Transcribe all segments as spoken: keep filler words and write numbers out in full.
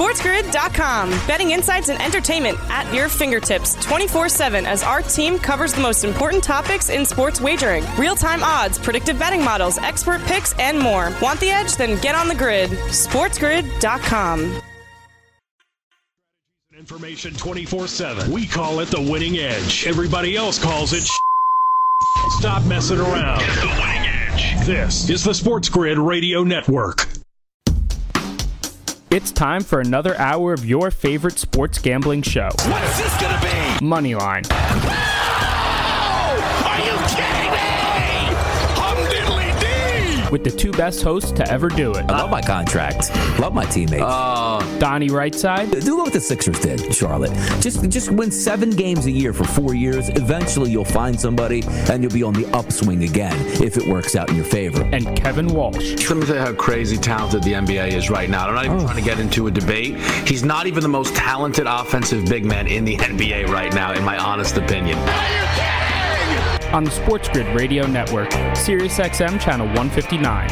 SportsGrid dot com. Betting insights and entertainment at your fingertips twenty-four seven as our team covers the most important topics in sports wagering. Real-time odds, predictive betting models, expert picks, and more. Want the edge? Then get on the grid. SportsGrid dot com. Information twenty-four seven. We call it the winning edge. Everybody else calls it Stop messing around. It's the winning edge. This is the Sports Grid Radio Network. It's time for another hour of your favorite sports gambling show. What's this gonna be? Moneyline. Oh! Are you kidding me? Hum diddly dee! With the two best hosts to ever do it. I love my contract. Love my teammates. Uh, Donnie Rightside. Do what the Sixers did, Charlotte. Just just win seven games a year for four years. Eventually you'll find somebody and you'll be on the upswing again if it works out in your favor. And Kevin Walsh. Let me tell you how crazy talented the N B A is right now. I'm not even oh. trying to get into a debate. He's not even the most talented offensive big man in the N B A right now, in my honest opinion. Are you kidding? On the Sports Grid Radio Network, Sirius X M Channel one fifty-nine.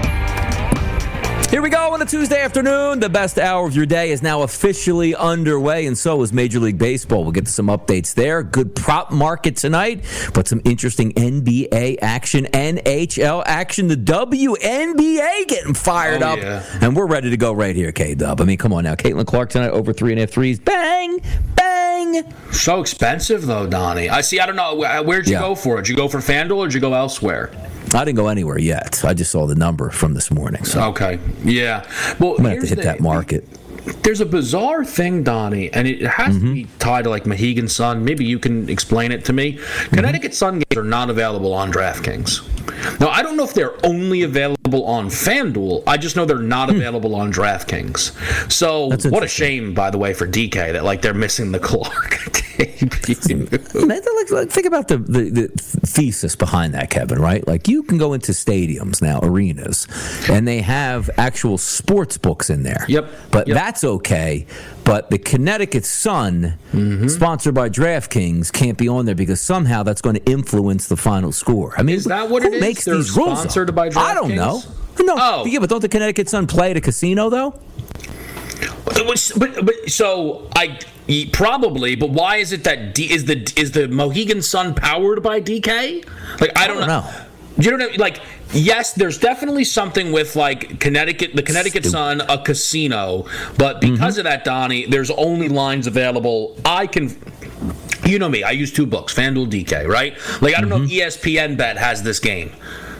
Here we go on a Tuesday afternoon. The best hour of your day is now officially underway, and so is Major League Baseball. We'll get to some updates there. Good prop market tonight, but some interesting N B A action, N H L action, the W N B A getting fired oh, up. Yeah. And we're ready to go right here, K-Dub. I mean, come on now. Caitlin Clark tonight, over three and a half threes. Bang! Bang! So expensive, though, Donnie. I see. I don't know. Where'd you yeah. go for it? Did you go for FanDuel or did you go elsewhere? I didn't go anywhere yet. I just saw the number from this morning. So. Okay. Yeah. Well, I'm going to have to hit the, that market. There's a bizarre thing, Donnie, and it has mm-hmm. to be tied to like Mohegan Sun. Maybe you can explain it to me. Mm-hmm. Connecticut Sun games are not available on DraftKings. Now, I don't know if they're only available on FanDuel. I just know they're not available on DraftKings. So, what a shame, by the way, for D K that like they're missing the Clark debut. Think about the, the, the thesis behind that, Kevin, right? Like, you can go into stadiums now, arenas, and they have actual sports books in there. Yep. But yep. that's okay. But the Connecticut Sun, mm-hmm. sponsored by DraftKings, can't be on there because somehow that's going to influence the final score. I mean, is that what who it is? makes They're these rules sponsored up? by DraftKings? I don't know. No. Oh. Yeah, but don't the Connecticut Sun play at a casino, though? But, but, but so I probably. But why is it that D, is the is the Mohegan Sun powered by D K? Like I don't, I don't know. know. You don't know, like, yes, there's definitely something with, like, Connecticut, the Connecticut Sun, a casino, but because mm-hmm. of that, Donnie, there's only lines available. I can, you know me, I use two books, FanDuel, D K, right? Like, I don't mm-hmm. know if E S P N Bet has this game.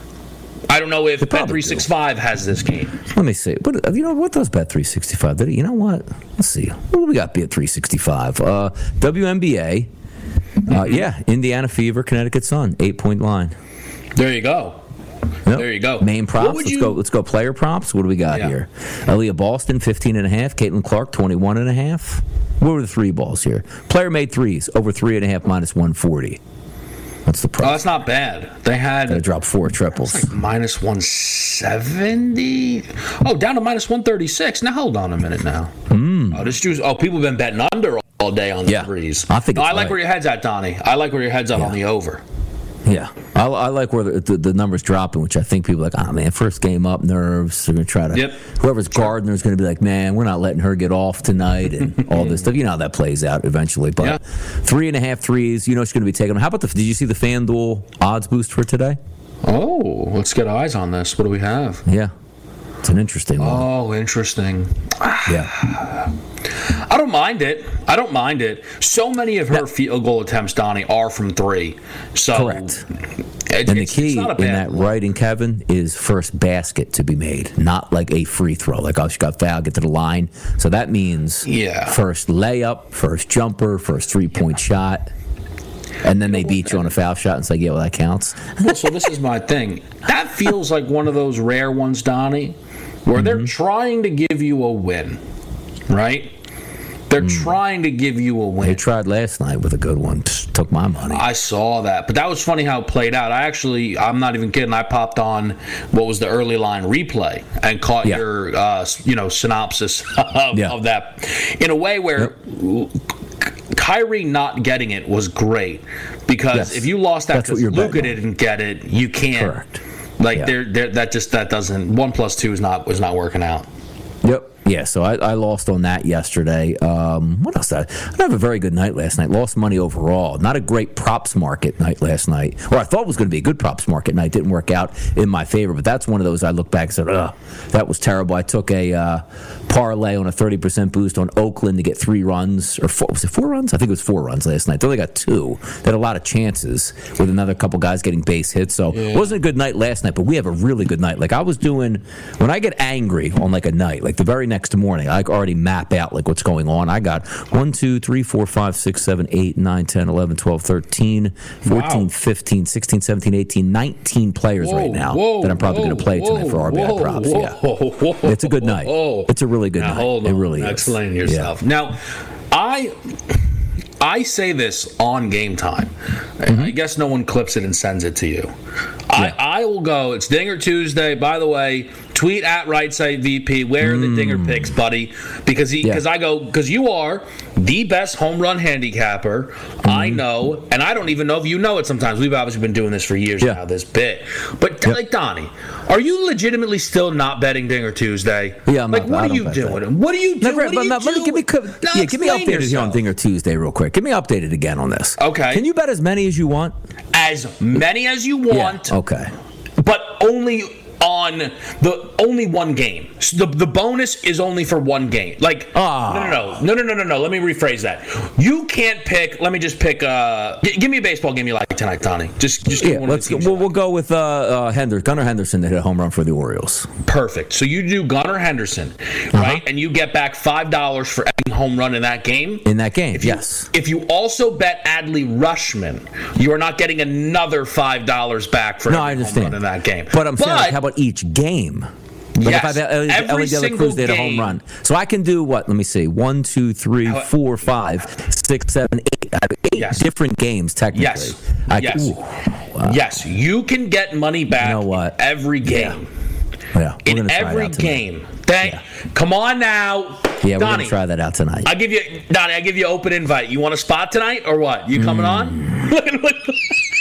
I don't know if Bet three sixty-five do. has this game. Let me see. What, you know, what does Bet three sixty-five do? You know what? Let's see. What do we got Bet three sixty-five? Uh, W N B A. Mm-hmm. Uh, yeah, Indiana Fever, Connecticut Sun, eight-point line. There you go. Yep. There you go. Main props. Let's you... go. Let's go. Player props. What do we got yeah. here? Aaliyah Boston, fifteen and a half. Caitlin Clark, twenty-one and a half. What were the three balls here? Player made threes over three and a half minus one forty. What's the price? Oh, that's not bad. They had they dropped four triples. Like minus one seventy. Oh, down to minus one thirty six. Now hold on a minute. Now. Mm. Oh, this juice. Oh, people have been betting under all day on the yeah. threes. I think. No, I like right. where your head's at, Donnie. I like where your head's at yeah. on the over. Yeah, I, I like where the, the, the numbers dropping, which I think people are like, oh man, first game up, nerves. They're gonna try to. Yep. Whoever's Gardner is gonna be like, man, we're not letting her get off tonight, and all this stuff. You know how that plays out eventually. But yeah. three and a half threes, you know, it's gonna be taken. How about the? Did you see the FanDuel odds boost for today? Oh, let's get eyes on this. What do we have? Yeah, it's an interesting one. Oh, interesting. Yeah. I don't mind it. I don't mind it. So many of her that, field goal attempts, Donnie, are from three. So correct. It, and the it's, key it's in that one. writing, Kevin, is first basket to be made, not like a free throw. Like, oh, she got fouled, get to the line. So that means yeah. first layup, first jumper, first three-point yeah. shot. And then they beat you on a foul shot and say, yeah, well, that counts. Well, so this is my thing. That feels like one of those rare ones, Donnie, where mm-hmm. they're trying to give you a win, right? They're mm. trying to give you a win. They tried last night with a good one. Psst, took my money. I saw that. But that was funny how it played out. I actually, I'm not even kidding, I popped on what was the early line replay and caught yeah. your, uh, you know, synopsis of, yeah. of that. In a way where yep. Kyrie not getting it was great. Because yes. if you lost that because Luka didn't get it, you can't. Correct. Like, yeah. they're, they're, that just, that doesn't, one plus two is not, was not working out. Yep. Yeah, so I, I lost on that yesterday. Um, what else? I, I have a very good night last night. Lost money overall. Not a great props market night last night. Or I thought it was going to be a good props market night. Didn't work out in my favor. But that's one of those I look back and said, ugh, that was terrible. I took a uh, parlay on a thirty percent boost on Oakland to get three runs. Or four, was it four runs? I think it was four runs last night. They only got two. They had a lot of chances with another couple guys getting base hits. So yeah. It wasn't a good night last night, but we have a really good night. Like I was doing, when I get angry on like a night, like the very next morning, I already map out like what's going on. I got one, two, three, four, five, six, seven, eight, nine, ten, eleven, twelve, thirteen, fourteen, wow. fifteen, sixteen, seventeen, eighteen, nineteen players whoa, right now whoa, that I'm probably going to play whoa, tonight for R B I whoa, props. Whoa, yeah. Whoa, whoa, it's a good night. Whoa. It's a really good now, night. Hold on. It really is. Explain yourself. Yeah. Now, I I say this on Game Time. Mm-hmm. I guess no one clips it and sends it to you. Yeah. I, I will go, it's Dinger Tuesday. By the way, tweet at Right Side V P. Where are mm. the Dinger picks, buddy? Because he, because yeah. I go, because you are the best home run handicapper mm-hmm. I know, and I don't even know if you know it sometimes. We've obviously been doing this for years yeah. now, this bit. But, yep. like, Donnie, are you legitimately still not betting Dinger Tuesday? Yeah, I'm like, not, what are you doing? That. What are you doing? No, what are you not, doing? Give me, now yeah, give me updated yourself. here on Dinger Tuesday real quick. Give me updated again on this. Okay. Can you bet as many as you want? As many as you want. Yeah, okay. But only on the only one game. So the the bonus is only for one game. Like oh. no, no, no, no, no, no, no, no. Let me rephrase that. You can't pick. Let me just pick. Uh, g- give me a baseball game you like tonight, Tony. Just, just give yeah. me one Let's. Of we'll, we'll go with uh, uh, Hender, Gunnar Henderson that hit a home run for the Orioles. Perfect. So you do Gunnar Henderson, uh-huh. right? And you get back five dollars for every home run in that game. In that game, if you, yes. If you also bet Adley Rutschman, you are not getting another five dollars back for no, every I understand. home run in that game. But I'm but, saying, like, how about each game? Like yes, if I have Ellie De La Cruz did a home run. So I can do what? Let me see. One, two, three, four, five, six, seven, eight. I have eight yes. different games, technically. Yes. I yes. Can, wow. Yes. You can get money back you know what? in every game. Yeah. yeah in every game. Thank, yeah. Come on now. Yeah, we're Donnie, going to try that out tonight. I'll give you, Donnie, I'll give you an open invite. You want a spot tonight or what? You coming mm. on?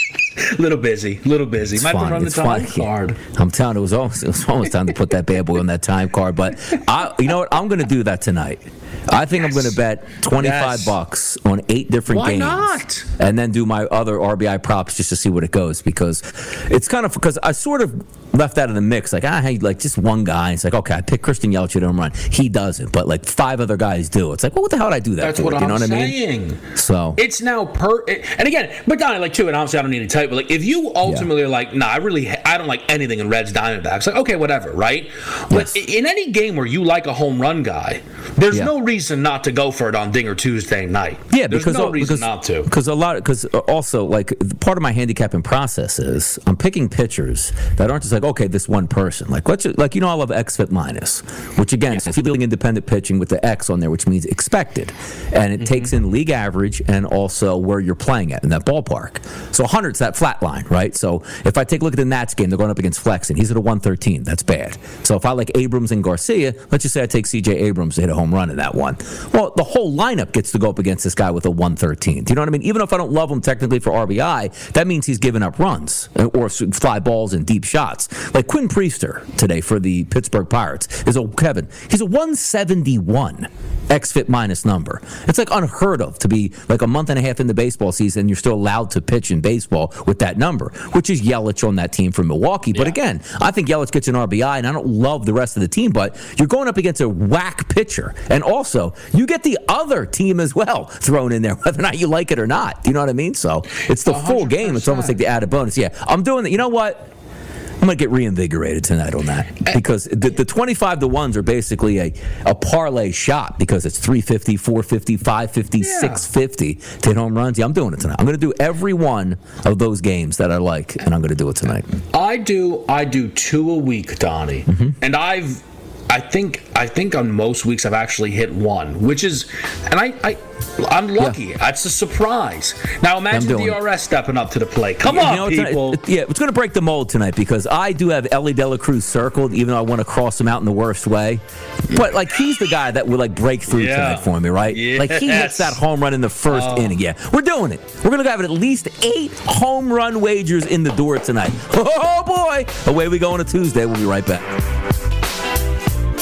Little busy, little busy. It's Might fine. run the it's time fine. card. I'm telling you, it was almost, it was almost time to put that bad boy on that time card. But I, you know what? I'm going to do that tonight. I think yes. I'm going to bet twenty-five yes. bucks on eight different Why games. Why not? And then do my other R B I props just to see what it goes, because it's kind of because I sort of left out of the mix. Like ah, hey, like just one guy. It's like okay, I pick Christian Yelich to home run. He doesn't, but like five other guys do. It's like well, what the hell did I do that? That's for? what you I'm know what saying. I mean? So it's now per. And again, but Donnie, like too, and obviously I don't need to tell you, but like if you ultimately yeah. are like, nah, I really, I don't like anything in Reds Diamondbacks. Like okay, whatever, right? But yes. in any game where you like a home run guy, there's yeah. no reason not to go for it on Dinger Tuesday night. Yeah, there's because no reason because, not to. Because a lot, because also like part of my handicapping process is I'm picking pitchers that aren't just like okay, this one person. Like let's just, like you know I love X F I P minus, which again, yeah. so if you're doing independent pitching with the X on there, which means expected, and it mm-hmm. takes in league average and also where you're playing at in that ballpark. So one hundred's that flat line, right? So if I take a look at the Nats game, they're going up against Flexen. He's at a one thirteen. That's bad. So if I like Abrams and Garcia, let's just say I take C J Abrams to hit a home run in that one. Well, the whole lineup gets to go up against this guy with a one thirteen. Do you know what I mean? Even if I don't love him technically for R B I, that means he's giving up runs or fly balls and deep shots. Like Quinn Priester today for the Pittsburgh Pirates is a Kevin. He's a one seventy-one X F I P minus number. It's like unheard of to be like a month and a half in the baseball season and you're still allowed to pitch in baseball with that number, which is Yelich on that team from Milwaukee. But yeah. again, I think Yelich gets an R B I, and I don't love the rest of the team, but you're going up against a whack pitcher. And also, you get the other team as well thrown in there, whether or not you like it or not. Do you know what I mean? So it's the one hundred percent full game. It's almost like the added bonus. Yeah, I'm doing that. You know what? I'm going to get reinvigorated tonight on that because the, the twenty-five to ones are basically a, a parlay shot because it's three fifty, four fifty, five fifty, yeah. six fifty to hit home runs. Yeah, I'm doing it tonight. I'm going to do every one of those games that I like, and I'm going to do it tonight. I do I do two a week, Donnie, mm-hmm. and I've I think I think on most weeks I've actually hit one, which is, and I, I I'm lucky. Yeah. That's a surprise. Now imagine D R S stepping up to the plate. Come yeah, on, you know, people. It's, yeah, it's going to break the mold tonight because I do have Ellie De La Cruz circled, even though I want to cross him out in the worst way. But like he's the guy that would like break through yeah. tonight for me, right? Yes. Like he hits that home run in the first oh. inning. Yeah, we're doing it. We're going to have at least eight home run wagers in the door tonight. Oh boy! Away we go on a Tuesday. We'll be right back.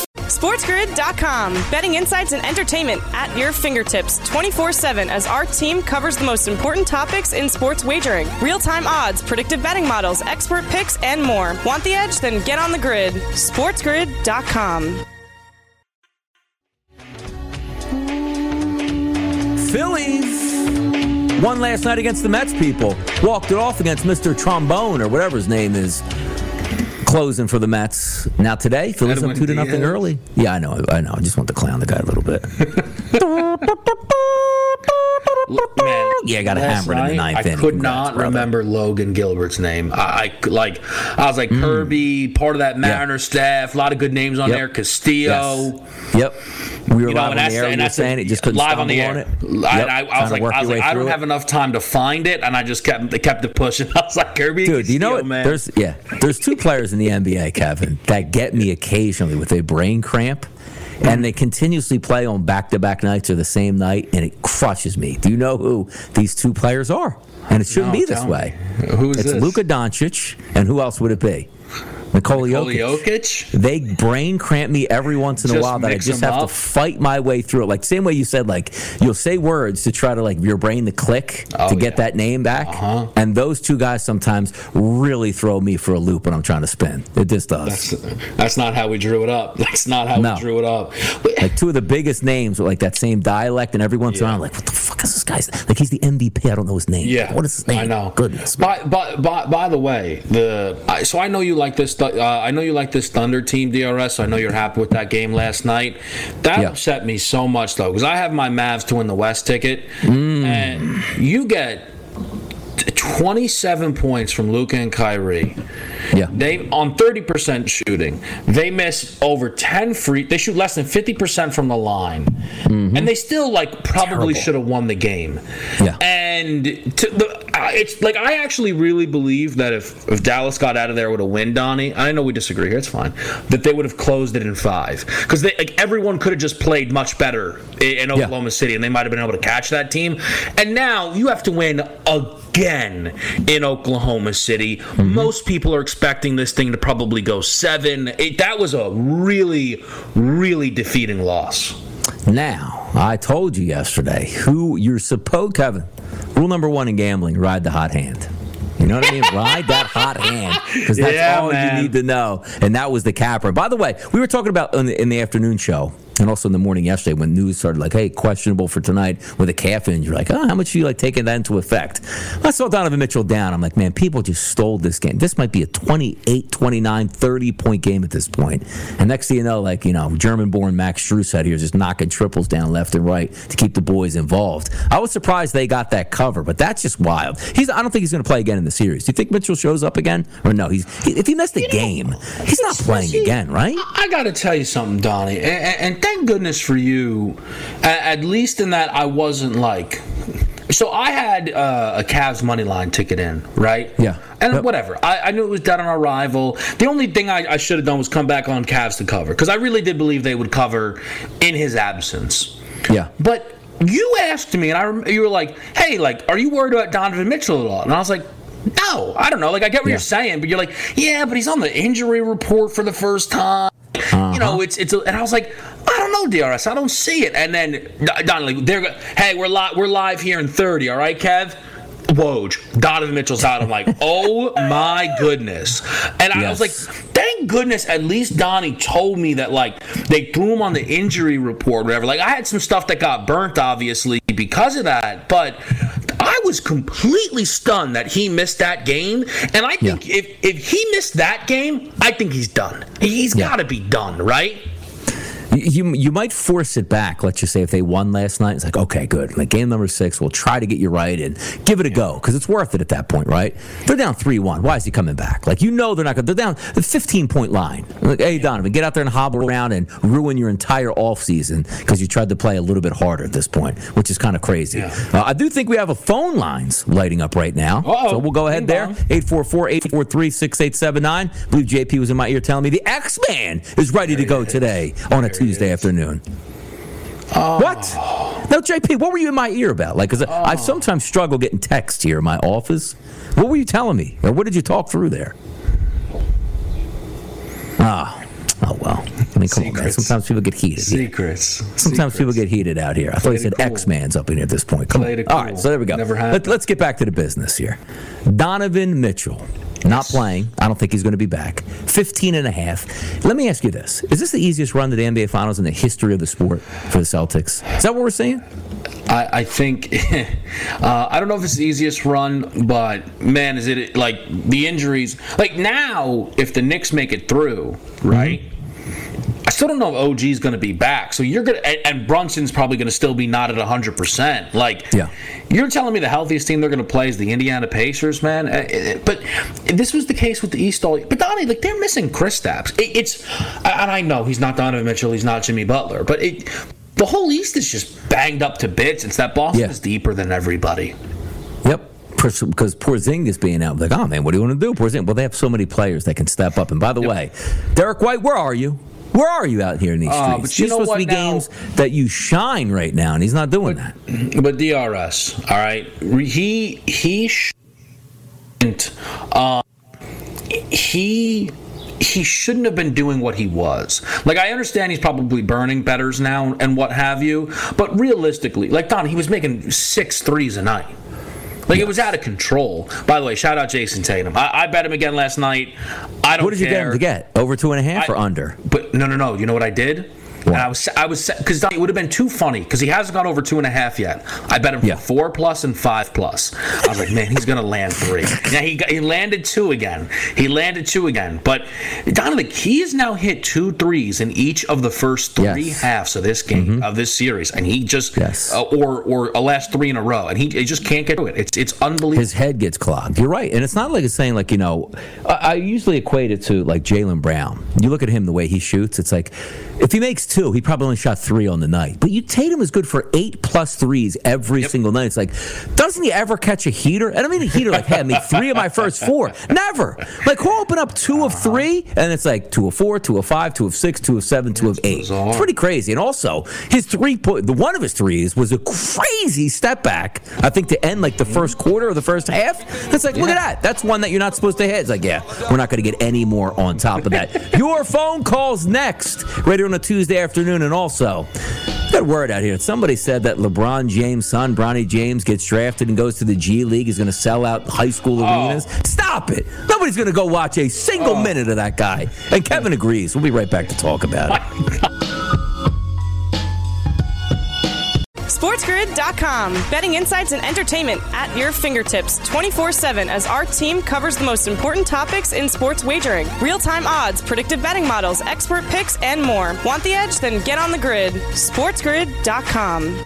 SportsGrid dot com. Betting insights and entertainment at your fingertips twenty-four seven as our team covers the most important topics in sports wagering. Real-time odds, predictive betting models, expert picks, and more. Want the edge? Then get on the grid. SportsGrid dot com. Phillies won last night against the Mets people. Walked it off against Mister Trombone or whatever his name is. Closing for the Mets. Now today, Phillies up two to nothing early. Yeah, I know. I know. I just want to clown the guy a little bit. Man, yeah, I got a hammer in the ninth I inning. could Congrats, not brother. remember Logan Gilbert's name. I, I like. I was like mm. Kirby, part of that Mariner yeah. staff. A lot of good names on yep. there. Castillo. Yes. Yep. We were you know, live on the air. And that's saying it just couldn't live on the air. On it. I, yep. I, I was like, I, was like, I don't have it. enough time to find it, and I just kept they kept it pushing. I was like, Kirby, dude, Castillo, you know what? Man. There's yeah, there's two players in the N B A, Kevin, that get me occasionally with a brain cramp. And they continuously play on back-to-back nights or the same night, and it crushes me. Do you know who these two players are? And it shouldn't no, be this way. Who is it's this? It's Luka Doncic, and who else would it be? Nikola Jokic. Jokic. They brain cramp me every once in a just while that I just have up. to fight my way through it. Like same way you said, like you'll say words to try to like your brain to click oh, to get yeah. that name back. Uh-huh. And those two guys sometimes really throw me for a loop when I'm trying to spin. It just does. That's, that's not how we drew it up. That's not how no. we drew it up. Like two of the biggest names with like that same dialect, and every once in a yeah. while I'm like, what the fuck is this guy's? Like he's the M V P. I don't know his name. Yeah, what is his name? I know. Goodness. By by by, by the way, the I, so I know you like this. Uh, I know you like this Thunder team, D R S. So I know you're happy with that game last night. That yeah. upset me so much though, because I have my Mavs to win the West ticket, mm. and you get twenty-seven points from Luka and Kyrie. Yeah. They on thirty percent shooting. They miss over ten free. They shoot less than fifty percent from the line, mm-hmm. and they still like probably should have won the game. Yeah. And to the, uh, it's like I actually really believe that if, if Dallas got out of there with a win, Donnie, I know we disagree here. It's fine. That they would have closed it in five because they like everyone could have just played much better in, in Oklahoma yeah. City, and they might have been able to catch that team. And now you have to win again in Oklahoma City. Mm-hmm. Most people are expecting this thing to probably go seven. It, that was a really, really defeating loss. Now, I told you yesterday who you're supposed, Kevin, rule number one in gambling, ride the hot hand. You know what I mean? Ride that hot hand, because that's yeah, all man. you need to know. And that was the capper. By the way, we were talking about in the, in the afternoon show, and also in the morning yesterday when news started like, hey, questionable for tonight with a calf injury. Like, oh, how much are you like taking that into effect? I saw Donovan Mitchell down. I'm like, man, people just stole this game. This might be a twenty-eight, twenty-nine, thirty-point game at this point. And next thing you know, like, you know, German-born Max Strus out here just knocking triples down left and right to keep the boys involved. I was surprised they got that cover, but that's just wild. He's. I don't think he's going to play again in the series. Do you think Mitchell shows up again? Or no, he's he, if he missed the you game, know, he's not playing see, again, right? I, I got to tell you something, Donnie, and, and thank goodness for you, at, at least in that I wasn't like... So I had uh, a Cavs money line ticket in, right? Yeah. And yep. whatever. I, I knew it was dead on arrival. The only thing I, I should have done was come back on Cavs to cover, because I really did believe they would cover in his absence. Yeah. But you asked me, and I rem- you were like, hey, like, are you worried about Donovan Mitchell at all? And I was like, no, I don't know. Like, I get what yeah. you're saying, but you're like, yeah, but he's on the injury report for the first time. Uh-huh. You know, it's it's, a, and I was like, I don't know, D R S, I don't see it. And then Donnie, they're hey, we're li- we're live here in thirty, all right, Kev. Woj, Donovan Mitchell's out. I'm like, oh my goodness. And I yes. was like, thank goodness at least Donnie told me that, like, they threw him on the injury report or whatever. Like, I had some stuff that got burnt, obviously, because of that. But I was completely stunned that he missed that game. And I think yeah. if, if he missed that game, I think he's done. He's yeah. got to be done, right? You you might force it back. Let's just say if they won last night, it's like, okay, good. Like game number six, we'll try to get you right and give it a go, because it's worth it at that point, right? They're down three one. Why is he coming back? Like, you know they're not going to. They're down a fifteen-point line. Like, hey, Donovan, get out there and hobble around and ruin your entire offseason because you tried to play a little bit harder at this point, which is kind of crazy. Yeah. Uh, I do think we have a phone lines lighting up right now. Uh-oh. So we'll go ahead there. eight four four, eight four three, six eight seven nine. I believe J P was in my ear telling me the X-Man is ready to go today on a Tuesday afternoon. Oh. What? No, J P, what were you in my ear about? Like, 'cause oh. I sometimes struggle getting text here in my office. What were you telling me? Or what did you talk through there? Ah, oh, oh well. I mean, come Secrets. on, man. Sometimes people get heated. Secrets. Yeah. Sometimes Secrets. people get heated out here. I thought he said cool. X-Man's up in here at this point. Come Played on. Cool. All right, so there we go. Never Let, let's get back to the business here. Donovan Mitchell. Not playing. I don't think he's going to be back. fifteen and a half. Let me ask you this. Is this the easiest run to the N B A Finals in the history of the sport for the Celtics? Is that what we're seeing? I, I think, uh, I don't know if it's the easiest run, but, man, is it, like, the injuries. Like, now, if the Knicks make it through, right, mm-hmm. I still don't know if O G's going to be back. So you're going to, and, and Brunson's probably going to still be not at one hundred percent. Like, yeah. You're telling me the healthiest team they're going to play is the Indiana Pacers, man? But this was the case with the East all year. But, Donnie, like, they're missing Kristaps. It, it's, and I know he's not Donovan Mitchell, he's not Jimmy Butler, but it, the whole East is just banged up to bits. It's that Boston yeah. is deeper than everybody. Yep. Because Porzingis being out, like, oh, man, what do you want to do? Porzingis. Well, they have so many players that can step up. And by the yep. way, Derek White, where are you? Where are you out here in these streets? Uh, but you these know supposed what, to be now, games that you shine right now, and he's not doing but, that. But D R S, all right, he he shouldn't. Uh, he. He shouldn't have been doing what he was. Like, I understand he's probably burning betters now and what have you, but realistically, like, Don, he was making six threes a night. Like, yes. It was out of control. By the way, shout out Jason Tatum. I, I bet him again last night. I don't care. What did you care. get him to get? Over two and a half I, or under? But no, no, no. You know what I did? And I was, I was, because it would have been too funny because he hasn't gone over two and a half yet. I bet him for yeah. four plus and five plus. I was like, man, he's gonna land three. Now he got, he landed two again. He landed two again. But Donovan, he has now hit two threes in each of the first three yes. halves of this game mm-hmm. of this series, and he just yes. uh, or or a last three in a row, and he, he just can't get to it. It's it's unbelievable. His head gets clogged. You're right, and it's not like it's saying like you know. I, I usually equate it to like Jaylen Brown. You look at him the way he shoots. It's like if he makes two, he probably only shot three on the night. But you Tatum is good for eight plus threes every yep. single night. It's like, doesn't he ever catch a heater? I don't mean a heater like, hey, I made three of my first four. Never. Like, who open up two of three, and it's like two of four, two of five, two of six, two of seven, two of eight. It's pretty crazy. And also, his three point, the one of his threes was a crazy step back. I think to end like the first quarter or the first half. It's like, yeah. look at that. That's one that you're not supposed to hit. It's like, yeah, we're not going to get any more on top of that. Your phone calls next, right on a Tuesday afternoon, and also. Got a word out here. Somebody said that LeBron James' son, Bronny James, gets drafted and goes to the G League. He's going to sell out high school arenas. Oh. Stop it. Nobody's going to go watch a single oh. minute of that guy. And Kevin agrees. We'll be right back to talk about it. SportsGrid dot com. Betting insights and entertainment at your fingertips twenty-four seven as our team covers the most important topics in sports wagering. Real-time odds, predictive betting models, expert picks, and more. Want the edge? Then get on the grid. SportsGrid dot com.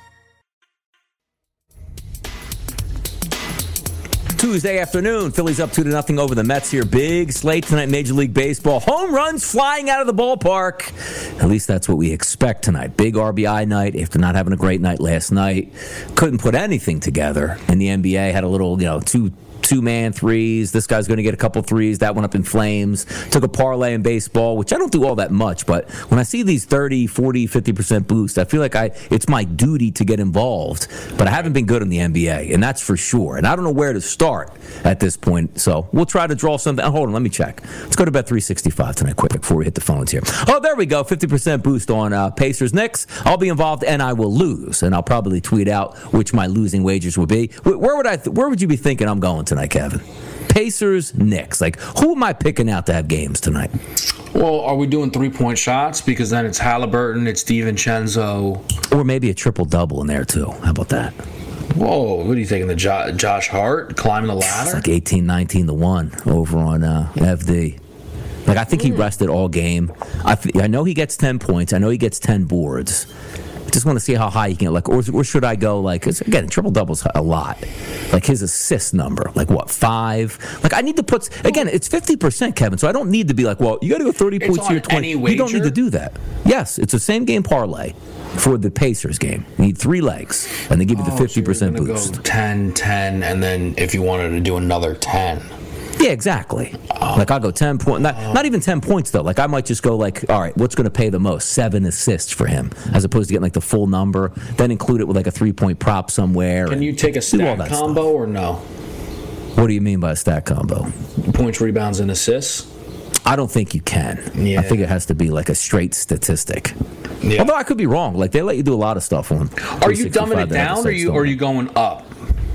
Tuesday afternoon, Phillies up two to nothing over the Mets here. Big slate tonight, Major League Baseball. Home runs flying out of the ballpark. At least that's what we expect tonight. Big R B I night after not having a great night last night. Couldn't put anything together. And the N B A had a little, you know, two two-man threes. This guy's going to get a couple threes. That went up in flames. Took a parlay in baseball, which I don't do all that much, but when I see these thirty, forty, fifty percent boosts, I feel like I it's my duty to get involved. But I haven't been good in the N B A, and that's for sure. And I don't know where to start at this point, so we'll try to draw something. Hold on, let me check. Let's go to Bet three sixty-five tonight quick before we hit the phones here. Oh, there we go. fifty percent boost on uh, Pacers Knicks. I'll be involved, and I will lose. And I'll probably tweet out which my losing wagers would be. Where would I? Th- where would you be thinking I'm going tonight, Kevin? Pacers, Knicks. Like, who am I picking out to have games tonight? Well, are we doing three-point shots? Because then it's Halliburton, it's DiVincenzo. Or maybe a triple-double in there, too. How about that? Whoa, what are you thinking? The jo- Josh Hart climbing the ladder? It's like eighteen nineteen to one over on uh, F D. Like, I think he rested all game. I, th- I know he gets ten points. I know he gets ten boards. I just want to see how high he can, like, or, or should I go, like, again, triple doubles a lot. Like, his assist number, like, what, five? Like, I need to put, again, it's fifty percent, Kevin, so I don't need to be like, well, you got to go thirty it's points here, twenty. You don't need to do that. Yes, it's a same game parlay for the Pacers game. You need three legs, and they give you the oh, fifty percent so you're boost. Go ten, ten, and then if you wanted to do another ten. Yeah, exactly. Oh. Like, I'll go ten points. Not, not even ten points, though. Like, I might just go, like, all right, what's going to pay the most? Seven assists for him, as opposed to getting, like, the full number. Then include it with, like, a three-point prop somewhere. Can you take a stack combo stuff. Or no? What do you mean by a stack combo? Points, rebounds, and assists? I don't think you can. Yeah. I think it has to be like a straight statistic. Yeah. Although I could be wrong. Like they let you do a lot of stuff on. Are you dumbing it down, or you or are you going up?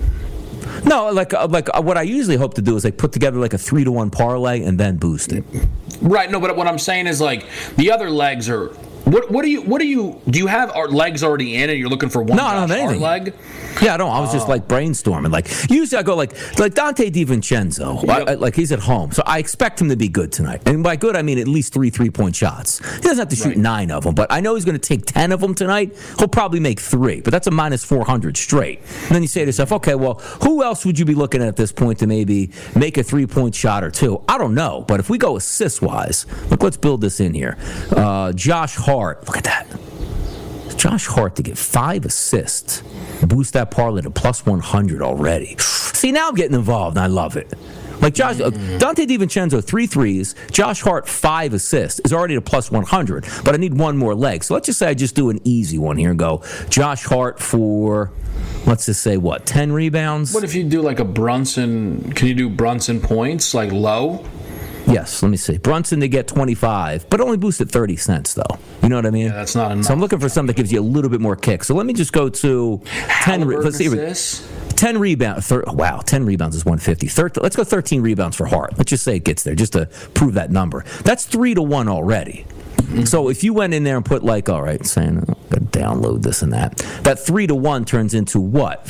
No, like uh, like uh, what I usually hope to do is like put together like a three to one parlay and then boost it. Right. No, but what I'm saying is like the other legs are. What what do you what do you do you have our legs already in and you're looking for one no, I don't have anything. leg? Yeah, I don't. I was oh. just like brainstorming. Like usually I go like like Dante DiVincenzo. Yep. I, I, like he's at home, so I expect him to be good tonight. And by good, I mean at least three three point shots. He doesn't have to shoot right. nine of them, but I know he's going to take ten of them tonight. He'll probably make three, but that's a minus four hundred straight. And then you say to yourself, okay, well, who else would you be looking at at this point to maybe make a three point shot or two? I don't know, but if we go assist wise, look, let's build this in here. Uh, Josh Hart, look at that. Josh Hart to get five assists, boost that parlay to plus one hundred already. See, now I'm getting involved, and I love it. Like Josh, mm-hmm. Dante DiVincenzo, three threes. Josh Hart, five assists, is already to plus one hundred, but I need one more leg. So let's just say I just do an easy one here and go Josh Hart for, let's just say, what, ten rebounds? What if you do like a Brunson, can you do Brunson points, like low? Yes, let me see. Brunson to get twenty-five, but only boosted thirty cents, though. You know what I mean? Yeah, that's not enough. So I'm looking for something that gives you a little bit more kick. So let me just go to ten. Re- let's see. ten rebounds. Thir- wow, ten rebounds is one fifty. Thir- let's go thirteen rebounds for Hart. Let's just say it gets there, just to prove that number. That's three to one already. Mm-hmm. So if you went in there and put like, all right, saying, oh, gotta download this and that, that three to one turns into what?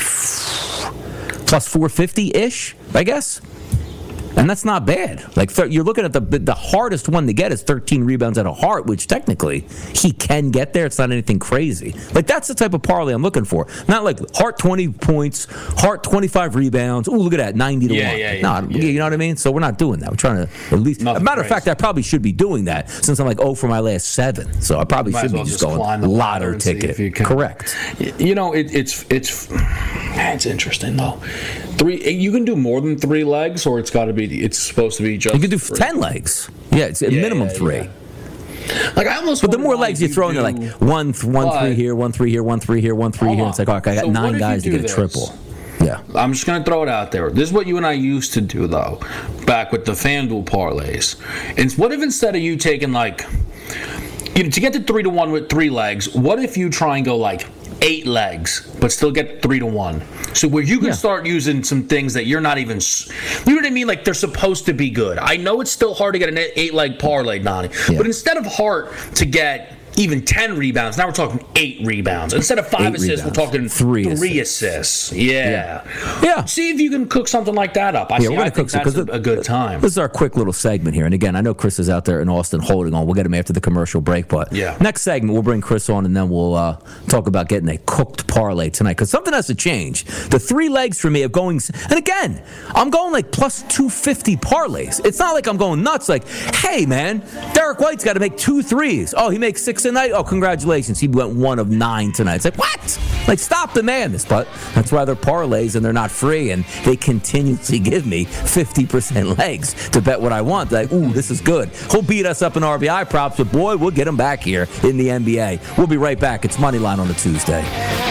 Plus four fifty ish, I guess. And that's not bad. Like th- you're looking at the the hardest one to get is thirteen rebounds at a Hart, which technically he can get there. It's not anything crazy. Like that's the type of parlay I'm looking for. Not like Hart twenty points, Hart twenty-five rebounds. Oh, look at that, ninety to yeah, one. Yeah, yeah, no, yeah. You know what I mean? So we're not doing that. We're trying to at least. Nothing matter of fact, I probably should be doing that since I'm like oh for my last seven. So I probably should well be just, just going lotto ticket. Correct. You know, it, it's it's it's interesting though. Three, you can do more than three legs, or it's got to be. It's supposed to be just. You can do three. ten legs. Yeah, it's a yeah, minimum yeah, three. Yeah. Like I almost. But the more legs you throw in there, like one, one but, three here, one three here, one three here, one three here. It's like, oh, okay, I got so nine guys to get this? a triple. Yeah. I'm just going to throw it out there. This is what you and I used to do, though, back with the FanDuel parlays. And what if instead of you taking, like, you know, to get to three to one with three legs, what if you try and go, like, eight legs, but still get three to one? So where you can yeah. start using some things that you're not even, you know what I mean? Like, they're supposed to be good. I know it's still hard to get an eight-leg parlay, Donnie, yeah. but instead of Hart to get even ten rebounds, now we're talking eight rebounds. Instead of five eight assists, rebounds. We're talking three, three assists. assists. Yeah. yeah. Yeah. See if you can cook something like that up. I, yeah, see, I think that's a, a good time. This is our quick little segment here. And again, I know Chris is out there in Austin holding on. We'll get him after the commercial break. But yeah. next segment, we'll bring Chris on, and then we'll uh, talk about getting a cooked parlay tonight. Because something has to change. The three legs for me of going, and again, I'm going like plus two fifty parlays. It's not like I'm going nuts like, hey, man, Derek White's got to make two threes. Oh, he makes six tonight? Oh, congratulations. He went one of nine tonight. It's like, what? Like, stop the madness. But that's why they're parlays and they're not free, and they continuously give me fifty percent legs to bet what I want. Like, ooh, this is good. He'll beat us up in R B I props, but boy, we'll get him back here in the N B A. We'll be right back. It's Moneyline on a Tuesday.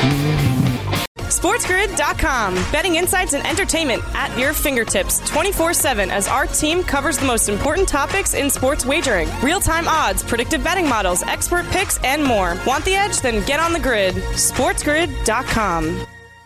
SportsGrid dot com. Betting insights and entertainment at your fingertips twenty-four seven as our team covers the most important topics in sports wagering. Real-time odds, predictive betting models, expert picks, and more. Want the edge? Then get on the grid. SportsGrid dot com.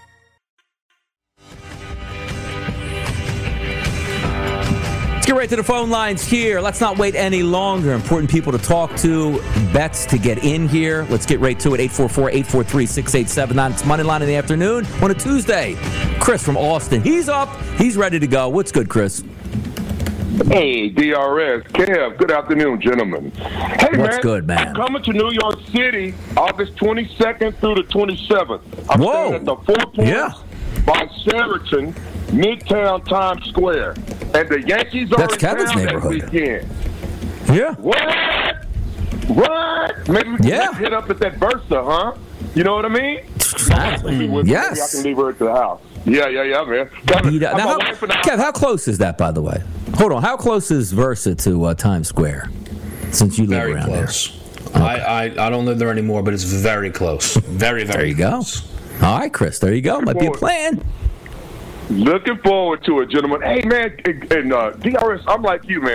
Let's get right to the phone lines here. Let's not wait any longer. Important people to talk to, bets to get in here. Let's get right to it. eight four four, eight four three, six eight seven nine. It's Moneyline in the afternoon on a Tuesday. Chris from Austin. He's up. He's ready to go. What's good, Chris? Hey, D R S. Kev, good afternoon, gentlemen. Hey, What's man, good, man? I'm coming to New York City August twenty-second through the twenty-seventh. I'm Whoa. staying at the Four Points yeah. by Sheraton, Midtown Times Square. And the Yankees are That's in Kevin's town neighborhood. that weekend. Yeah. What? What? Maybe we can yeah. hit up at that Versa, huh? You know what I mean? Exactly. With yes. Me. I can leave her at the house. Yeah, yeah, yeah, man. Kevin, now, how, Kev, how close is that, by the way? Hold on. How close is Versa to uh, Times Square? Since you live very around close. there. Okay. I, I I don't live there anymore, but it's very close. Very, very There you close. go. All right, Chris. There you go. Might be a plan. Looking forward to it, gentlemen. Hey, man, and uh, D R S, I'm like you, man.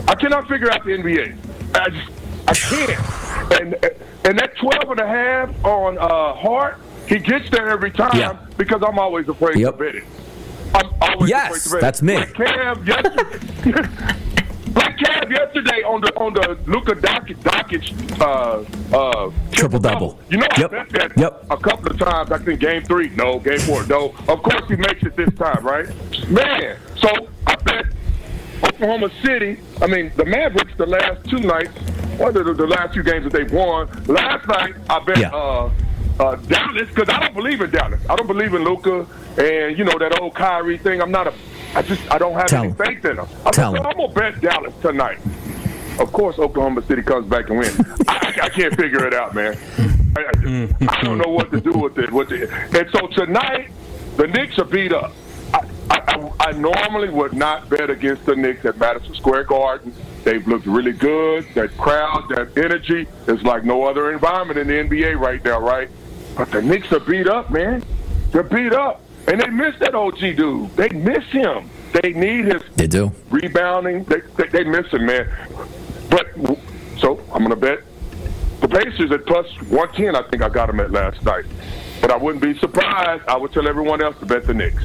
I cannot figure out the N B A. I just, I can't. And and that twelve and a half on uh, Hart, he gets there every time yeah. because I'm always afraid yep. to bet it. I'm always yes, afraid to bet that's it. me. Like Cam yesterday, like Cam yesterday on the on the Luka Doncic, Doncic uh, uh, triple double. You know, yep. I bet that yep. a couple of times. I think game three, no, game four, no. Of course, he makes it this time, right? Man, so I bet Oklahoma City. I mean, the Mavericks. The last two nights, one of the, the last few games that they've won. Last night, I bet yeah. uh, uh, Dallas because I don't believe in Dallas. I don't believe in Luka and you know that old Kyrie thing. I'm not a. I just I don't have Tell any him. faith in them. I'm, Tell so him. I'm gonna bet Dallas tonight. Of course, Oklahoma City comes back and wins. I, I can't figure it out, man. I, I, I don't know what to do with it. With it. And so tonight, the Knicks are beat up. I, I, I normally would not bet against the Knicks at Madison Square Garden. They've looked really good. That crowd, that energy is like no other environment in the N B A right now, right? But the Knicks are beat up, man. They're beat up. And they miss that O G dude. They miss him. They need his they do. rebounding. They, they, they miss him, man. But, so, I'm going to bet the Pacers at plus one ten. I think I got them at last night. But I wouldn't be surprised. I would tell everyone else to bet the Knicks.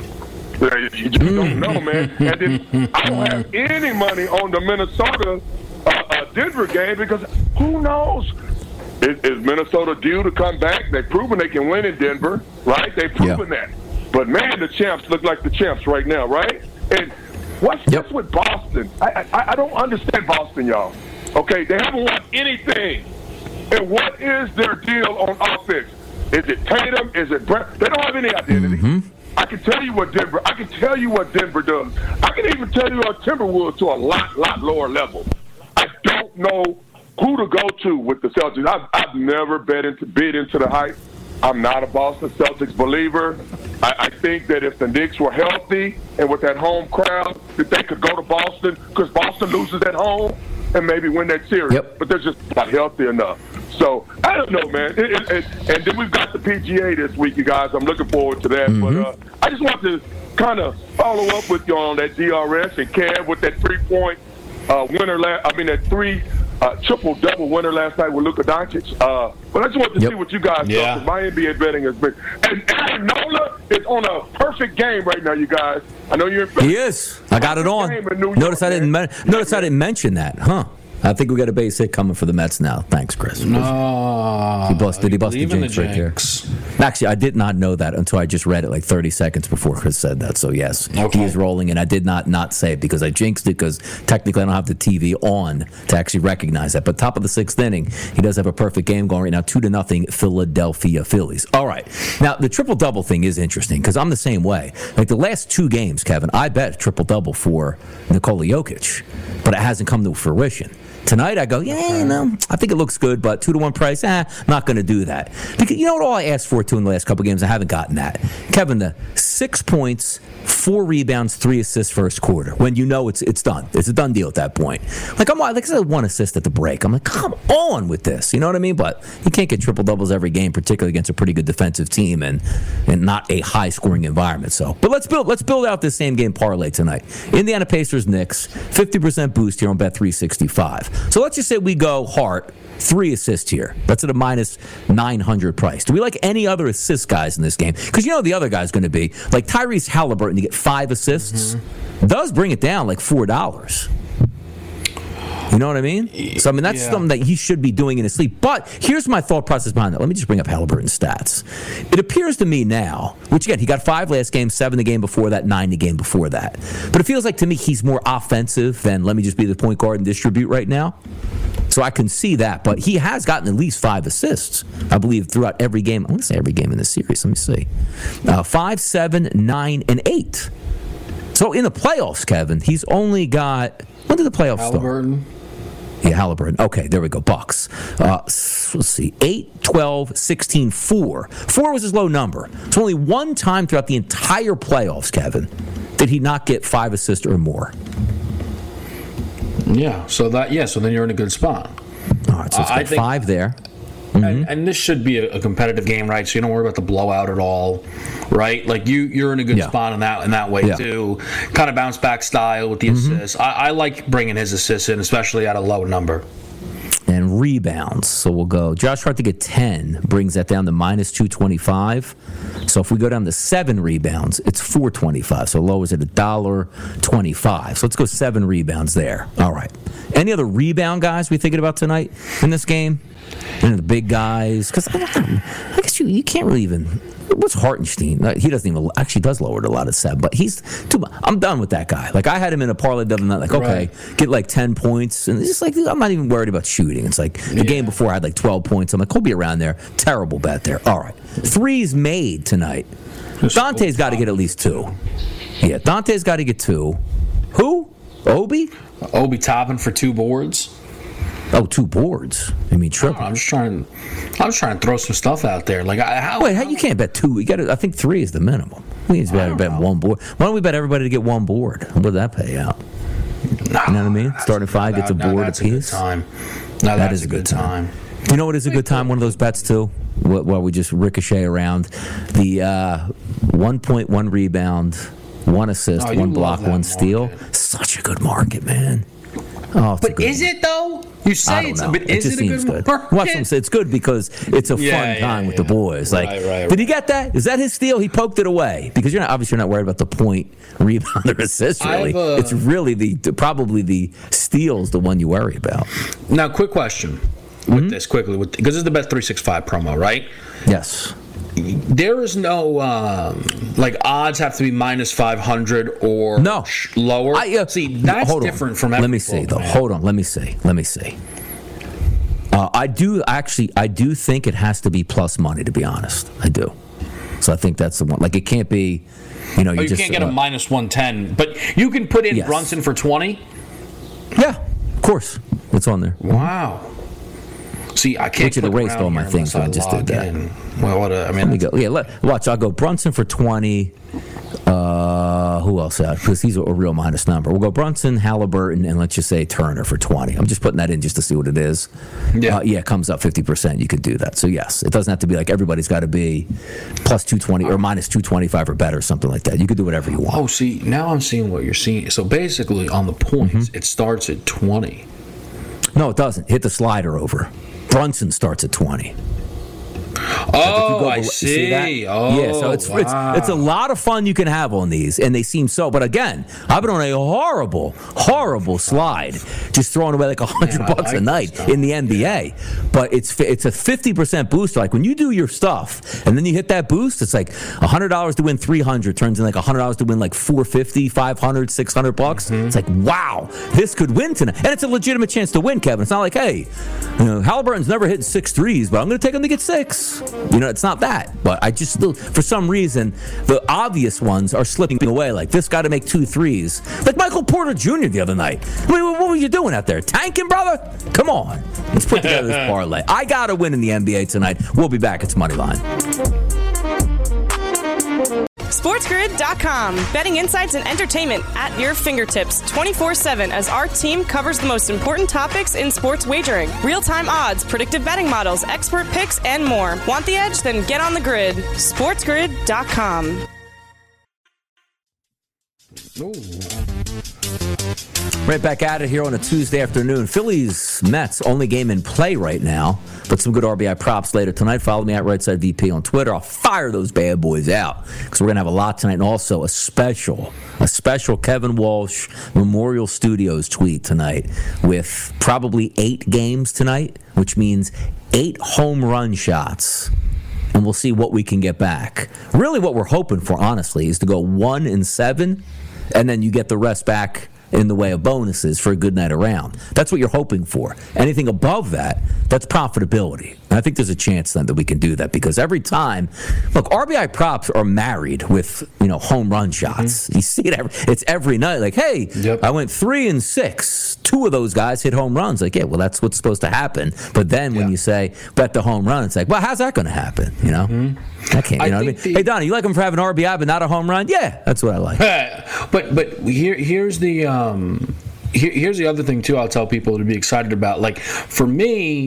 You just don't know, man. And then I don't have any money on the Minnesota uh, uh, Denver game because who knows? Is, is Minnesota due to come back? They've proven they can win in Denver, right? They've proven yeah. that. But, man, the champs look like the champs right now, right? And what's, yep. what's with Boston? I, I I don't understand Boston, y'all. Okay, they haven't won anything. And what is their deal on offense? Is it Tatum? Is it Brett? They don't have any identity. Mm-hmm. I can tell you what Denver. I can tell you what Denver does. I can even tell you what Timberwolves to a lot, lot lower level. I don't know who to go to with the Celtics. I've, I've never bet into bid into the hype. I'm not a Boston Celtics believer. I, I think that if the Knicks were healthy and with that home crowd, that they could go to Boston because Boston loses at home and maybe win that series. Yep. But they're just not healthy enough. So, I don't know, man. It, it, it, and then we've got the P G A this week, you guys. I'm looking forward to that. Mm-hmm. But uh, I just want to kind of follow up with you on that D R S and Kev with that three-point uh, winner. La- I mean, that three uh, triple-double winner last night with Luka Doncic. Uh, but I just want to yep. see what you guys yeah. thought. My N B A betting has been. And Aaron Nola is on a perfect game right now, you guys. I know you're. He is. I got it on. Notice I didn't. Men- notice I didn't mention that, huh? I think we got a base hit coming for the Mets now. Thanks, Chris. No. He busted, he busted Even jinx the right there. jinx. Actually, I did not know that until I just read it like thirty seconds before Chris said that. So, yes, okay. he is rolling, and I did not not say it because I jinxed it because technically I don't have the T V on to actually recognize that. But top of the sixth inning, he does have a perfect game going right now, two to nothing, Philadelphia Phillies. All right. Now, the triple-double thing is interesting because I'm the same way. Like the last two games, Kevin, I bet triple-double for Nikola Jokic, but it hasn't come to fruition. Tonight, I go, yeah, you know, I think it looks good, but two to one price, eh, not going to do that. Because you know what all I asked for, too, in the last couple of games? I haven't gotten that. Kevin, the six points, four rebounds, three assists first quarter, when you know it's it's done. It's a done deal at that point. Like, I'm like I said, one assist at the break. I'm like, come on with this. You know what I mean? But you can't get triple-doubles every game, particularly against a pretty good defensive team and, and not a high-scoring environment. So, But let's build let's build out this same-game parlay tonight. Indiana Pacers, Knicks, fifty percent boost here on Bet three sixty-five. So let's just say we go Hart, three assists here. That's at a minus nine hundred price. Do we like any other assist guys in this game? Because you know the other guy's going to be, like Tyrese Halliburton to get five assists, mm-hmm. does bring it down like four dollars. You know what I mean? So, I mean, that's yeah. something that he should be doing in his sleep. But here's my thought process behind that. Let me just bring up Halliburton's stats. It appears to me now, which again, he got five last game, seven the game before that, nine the game before that. But it feels like to me he's more offensive than let me just be the point guard and distribute right now. So I can see that. But he has gotten at least five assists, I believe, throughout every game. I'm going to say every game in this series. Let me see. Uh, five, seven, nine, and eight. So in the playoffs, Kevin, he's only got... When did the playoffs Halliburton. start? Yeah, Halliburton. Okay, there we go. Bucks. Uh, let's see. eight, twelve, sixteen, four. four was his low number. So only one time throughout the entire playoffs, Kevin, did he not get five assists or more. Yeah, so that yeah, so then you're in a good spot. All right, so it's got I think, five there. Mm-hmm. And, and this should be a, a competitive game, right? So you don't worry about the blowout at all, right? Like you, you're in a good yeah. spot in that in that way yeah. too. Kind of bounce back style with the mm-hmm. assists. I, I like bringing his assists in, especially at a low number. And rebounds. So we'll go. Josh Hart to get ten brings that down to minus two twenty-five. So if we go down to seven rebounds, it's four twenty-five. So lowers it a dollar twenty-five. So let's go seven rebounds there. All right. Any other rebound guys we thinking about tonight in this game? And the big guys, because I, I guess you you can't really even. What's Hartenstein? He doesn't even actually does lower it a lot at seven, but he's too. I'm done with that guy. Like I had him in a parlay the other night. Like okay, right. get like ten points, and it's just like I'm not even worried about shooting. It's like the yeah. game before I had like twelve points. I'm like he'll be around there. Terrible bet there. All right, threes made tonight. Just Dante's got to get at least two. Yeah, Dante's got to get two. Who? Obi? Obi Toppin for two boards. Oh, two boards. I mean, triple. I I'm just trying. I'm just trying to throw some stuff out there. Like, I, how? Wait, how, you can't bet two. You got. I think three is the minimum. We need to bet, bet one board. Why don't we bet everybody to get one board? What would that pay out? No, you know what I mean? Starting five no, gets a no, board that's apiece. A good time. No, that is a good time. time. You know what is a good time? One of those bets too. While we just ricochet around, the uh, one point one rebound, one assist, oh, one block, one steal. Market. Such a good market, man. Oh, but is it though? You say it's, but is it, it a good, good. market? Watch them say it's good because it's a fun yeah, yeah, time yeah. with the boys. Like, right, right, did right. he get that? Is that his steal? He poked it away because you're not obviously you're not worried about the point, rebound, or assist. Really, uh, it's really the probably the steal's the one you worry about. Now, quick question with mm-hmm. this quickly with, because this is the Bet three sixty-five promo, right? Yes. There is no um, like odds have to be minus five hundred or no. sh- lower. I, uh, see, that's different on. from every Let me see book, though. Man. Hold on. Let me see. Let me see. Uh, I do actually. I do think it has to be plus money. To be honest, I do. So I think that's the one. Like it can't be. You know, you, oh, you just, can't get uh, a minus one ten, but you can put in yes. Brunson for twenty. Yeah, of course, it's on there. Wow. See, I can't. Which had erased all my things when I just did that. In. Well, what a, I mean, let me go. Yeah, let, watch. I'll go Brunson for twenty. Uh, who else out? Because he's a, a real minus number. We'll go Brunson, Halliburton, and let's just say Turner for twenty. I'm just putting that in just to see what it is. Yeah, uh, yeah, it comes up fifty percent. You could do that. So yes, it doesn't have to be like everybody's got to be plus two twenty or minus two twenty-five or better, something like that. You could do whatever you want. Oh, see, now I'm seeing what you're seeing. So basically, on the points, mm-hmm. it starts at twenty. No, it doesn't. Hit the slider over. Brunson starts at twenty. Oh, go, I see. see that? Oh, yeah. So it's, wow. it's it's a lot of fun you can have on these, and they seem so. But again, I've been on a horrible, horrible slide, just throwing away like a hundred bucks like a night in the N B A. But it's it's a fifty percent boost. Like when you do your stuff, and then you hit that boost, it's like a hundred dollars to win three hundred turns in like a hundred dollars to win like four fifty, five hundred, six hundred bucks. Mm-hmm. It's like wow, this could win tonight, and it's a legitimate chance to win, Kevin. It's not like hey, you know, Halliburton's never hitting six threes, but I'm going to take him to get six. You know, it's not that. But I just still, for some reason, the obvious ones are slipping away. Like, this got to make two threes. Like Michael Porter Junior the other night. I mean, what were you doing out there? Tanking, brother? Come on. Let's put together this parlay. I got to win in the N B A tonight. We'll be back. It's Moneyline. SportsGrid dot com. Betting insights and entertainment at your fingertips twenty-four seven as our team covers the most important topics in sports wagering. Real-time odds, predictive betting models, expert picks, and more. Want the edge? Then get on the grid. SportsGrid dot com. Ooh. Right back at it here on a Tuesday afternoon. Phillies Mets only game in play right now, but some good R B I props later tonight. Follow me at Rightside V P on Twitter. I'll fire those bad boys out because we're gonna have a lot tonight, and also a special, a special Kevin Walsh Memorial Studios tweet tonight with probably eight games tonight, which means eight home run shots. And we'll see what we can get back. Really, what we're hoping for, honestly, is to go one and seven, and then you get the rest back in the way of bonuses for a good night around. That's what you're hoping for. Anything above that, that's profitability. And I think there's a chance then that we can do that because every time, look, R B I props are married with, you know, home run shots. Mm-hmm. You see it every, it's every night. Like, hey, yep. I went three and six. Two of those guys hit home runs. Like, yeah, well, that's what's supposed to happen. But then when yeah. you say bet the home run, it's like, well, how's that going to happen? You know, mm-hmm. I can't. You I know what I mean? The, hey, Donnie, you like him for having R B I but not a home run? Yeah, that's what I like. but but here here's the. Um, here, here's the other thing too. I'll tell people to be excited about. Like for me,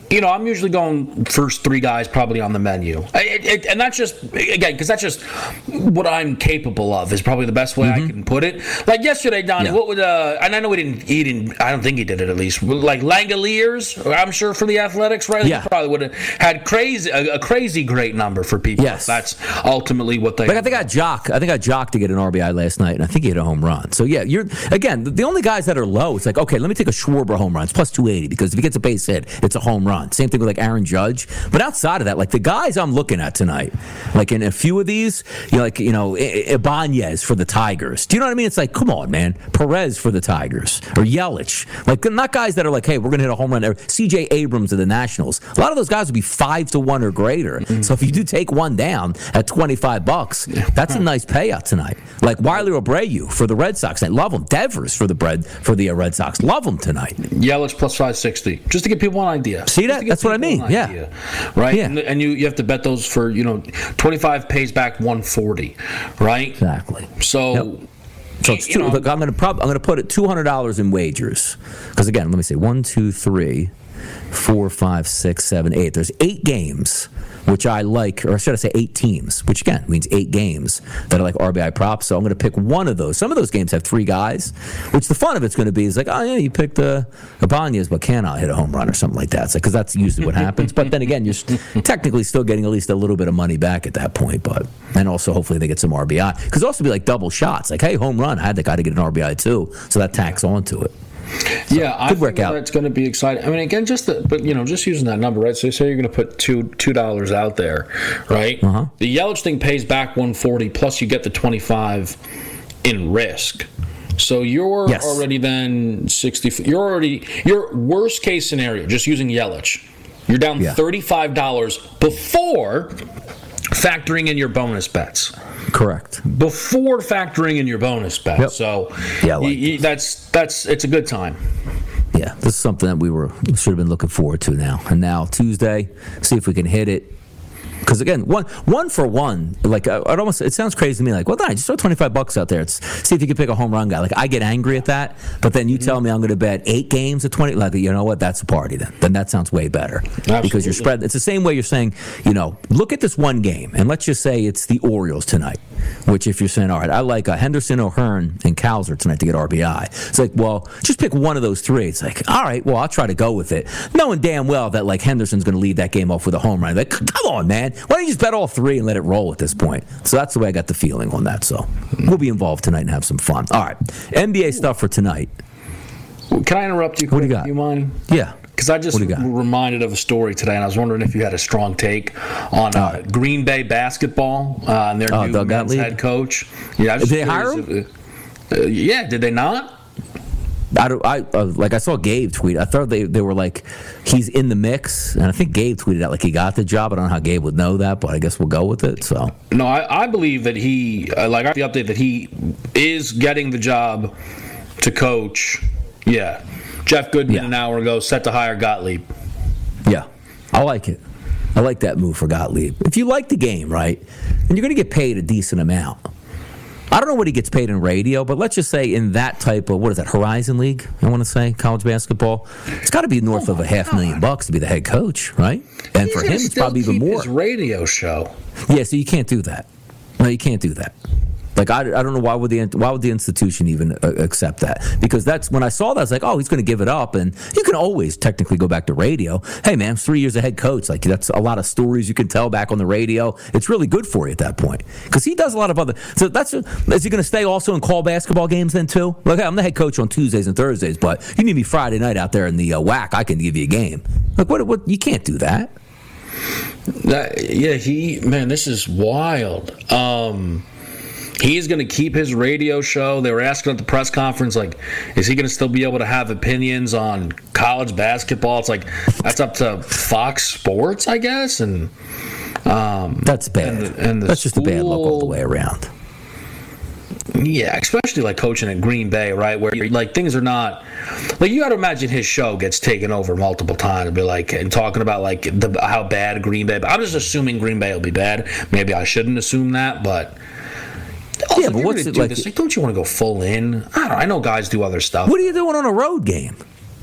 you know, I'm usually going first three guys probably on the menu. It, it, and that's just, again, because that's just what I'm capable of is probably the best way mm-hmm. I can put it. Like yesterday, Donnie, yeah. what would, uh, and I know we didn't, he didn't, I don't think he did it at least, like Langoliers, I'm sure for the Athletics, right? Yeah. He probably would have had crazy, a, a crazy great number for people. Yes. That's ultimately what they. Like I think I Jock, I think I Jock to get an R B I last night, and I think he hit a home run. So yeah, you're, again, the only guys that are low, it's like, okay, let me take a Schwarber home run. It's plus two eighty because if he gets a base hit, it's a home run. Same thing with like Aaron Judge. But outside of that, like the guys I'm looking at tonight, like in a few of these, you know, like, you know, Ibanez for the Tigers. Do you know what I mean? It's like, come on, man. Perez for the Tigers. Or Yelich. Like, not guys that are like, hey, we're going to hit a home run. C J Abrams of the Nationals. A lot of those guys would be five to one or greater. Mm-hmm. So if you do take one down at twenty-five bucks, that's a nice payout tonight. Like Wiley Abreu for the Red Sox. I love him. Devers for the bread for the uh, Red Sox. Love him tonight. Yelich plus five sixty. Just to give people an idea. See that? That's what I mean. Yeah. Right? Yeah. And, and you, you have to bet those for, you know, twenty-five pays back one forty, right? Exactly. So, yep. So it's two, look, I'm going to prob- I'm going to put it two hundred dollars in wagers. Because again, let me say one, two, three, four, five, six, seven, eight. There's eight games which I like, or should I say eight teams, which again means eight games that are like R B I props. So I'm going to pick one of those. Some of those games have three guys, which the fun of it's going to be is like, oh yeah, you picked the uh, Ibanez, but cannot hit a home run or something like that. It's like, because that's usually what happens. But then again, you're technically still getting at least a little bit of money back at that point. But and also hopefully they get some R B I, because also be like double shots. Like, hey, home run, I had the guy to get an R B I too, so that tacks onto it. So, yeah, I think that it's going to be exciting. I mean, again, just the, but you know, just using that number, right? So say you're going to put two two dollars out there, right? Uh-huh. The Yelich thing pays back one forty, plus you get the twenty-five in risk. So you're yes. already then sixty. You're already your worst case scenario. Just using Yelich, you're down yeah. thirty-five dollars before factoring in your bonus bets. Correct. Before factoring in your bonus bet. Yep. So yeah, like y- y- that's that's it's a good time. Yeah, this is something that we were should have been looking forward to now. And now Tuesday, see if we can hit it. Because again, one one for one, like I, I'd almost, it sounds crazy to me. Like, well, then just throw twenty-five bucks out there. It's, see if you can pick a home run guy. Like, I get angry at that, but then you mm-hmm. tell me I'm going to bet eight games at twenty. Like, you know what? That's a party. Then, then that sounds way better. Absolutely. Because you're spread. It's the same way you're saying, you know, look at this one game, and let's just say it's the Orioles tonight. Which, if you're saying, all right, I like uh, Henderson, O'Hearn, and Cowser tonight to get R B I. It's like, well, just pick one of those three. It's like, all right, well, I'll try to go with it, knowing damn well that like Henderson's going to lead that game off with a home run. Like, come on, man, why don't you just bet all three and let it roll at this point? So that's the way I got the feeling on that. So we'll be involved tonight and have some fun. All right, N B A stuff for tonight. Can I interrupt you? What do you got? You mind? Yeah. Because I just reminded of a story today, and I was wondering if you had a strong take on uh, right. Green Bay basketball uh, and their oh, new men's head coach. Yeah, did they hire him? If, uh, yeah, did they not? I, don't, I uh, like I saw Gabe tweet. I thought they, they were like, he's in the mix, and I think Gabe tweeted out like he got the job. I don't know how Gabe would know that, but I guess we'll go with it. So no, I, I believe that he uh, like I got the update that he is getting the job to coach. Yeah. Jeff Goodman yeah. an hour ago set to hire Gottlieb. Yeah, I like it. I like that move for Gottlieb. If you like the game, right, and you're going to get paid a decent amount. I don't know what he gets paid in radio, but let's just say in that type of, what is that, Horizon League, I want to say, college basketball, it's got to be north oh of a half God. million bucks to be the head coach, right? And He's for him, it's probably even more. His radio show. Yeah, so you can't do that. No, you can't do that. Like, I, I don't know why would the why would the institution even uh, accept that? Because that's when I saw that, I was like, oh, he's going to give it up. And you can always technically go back to radio. Hey, man, three years a head coach. Like, that's a lot of stories you can tell back on the radio. It's really good for you at that point. Because he does a lot of other. So that's a, is he going to stay also and call basketball games then too? Like, hey, I'm the head coach on Tuesdays and Thursdays, but you need me Friday night out there in the uh, W A C. I can give you a game. Like, what? What? You can't do that. That yeah, he man, this is wild. Um. He's going to keep his radio show. They were asking at the press conference, like, is he going to still be able to have opinions on college basketball? It's like, that's up to Fox Sports, I guess. And um, That's bad. And the, and the that's school, just a bad look all the way around. Yeah, especially like coaching at Green Bay, right? Where you're, like things are not like you got to imagine his show gets taken over multiple times and be like and talking about like the, how bad Green Bay. I'm just assuming Green Bay will be bad. Maybe I shouldn't assume that, but. Also, yeah, but what's it do like, this, like? Don't you want to go full in? I don't know. I know guys do other stuff. What are you doing on a road game?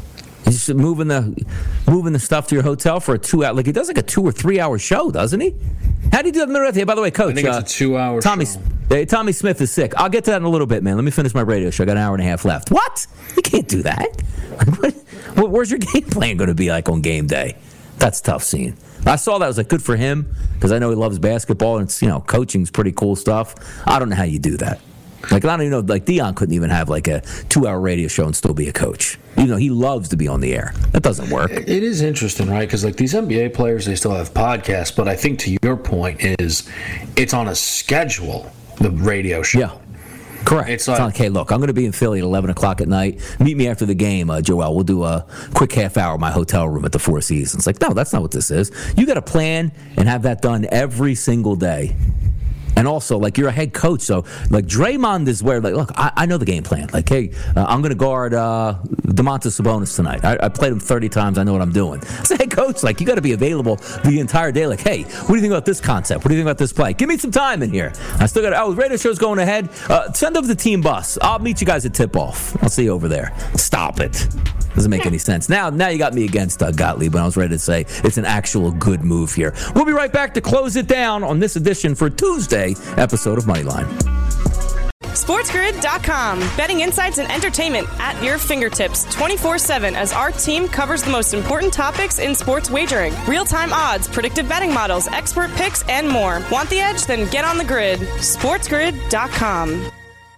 He's just moving the moving the stuff to your hotel for a two hour. Like he does like a two or three hour show, doesn't he? How do you do that in the middle of the day? By the way, Coach, I think it's uh, a two hour Tommy, show. Hey, Tommy Smith is sick. I'll get to that in a little bit, man. Let me finish my radio show. I got an hour and a half left. What? You can't do that. What, what, where's your game plan going to be like on game day? That's tough scene. I saw that. I was like, good for him, because I know he loves basketball, and it's, you know, coaching's pretty cool stuff. I don't know how you do that. Like, I don't even know, like, Dion couldn't even have, like, a two-hour radio show and still be a coach. You know, he loves to be on the air. That doesn't work. It is interesting, right? Because, like, these N B A players, they still have podcasts, but I think to your point is it's on a schedule, the radio show. Yeah. Correct. It's It's like, like, hey, look, I'm going to be in Philly at eleven o'clock at night. Meet me after the game, uh, Joel. We'll do a quick half hour in my hotel room at the Four Seasons. Like, no, that's not what this is. You got to plan and have that done every single day. And also, like, you're a head coach, so, like, Draymond is where, like, look, I, I know the game plan. Like, hey, uh, I'm going to guard uh, Domantas Sabonis tonight. I, I played him thirty times. I know what I'm doing. As a head coach, like, you got to be available the entire day. Like, hey, what do you think about this concept? What do you think about this play? Give me some time in here. I still got to, oh, the radio show's going ahead. Uh, send over the team bus. I'll meet you guys at tip-off. I'll see you over there. Stop it. Doesn't make any sense. Now, now you got me against uh, Gottlieb when I was ready to say it's an actual good move here. We'll be right back to close it down on this edition for Tuesday episode of Moneyline. SportsGrid dot com. Betting insights and entertainment at your fingertips twenty-four seven as our team covers the most important topics in sports wagering. Real-time odds, predictive betting models, expert picks, and more. Want the edge? Then get on the grid. SportsGrid dot com.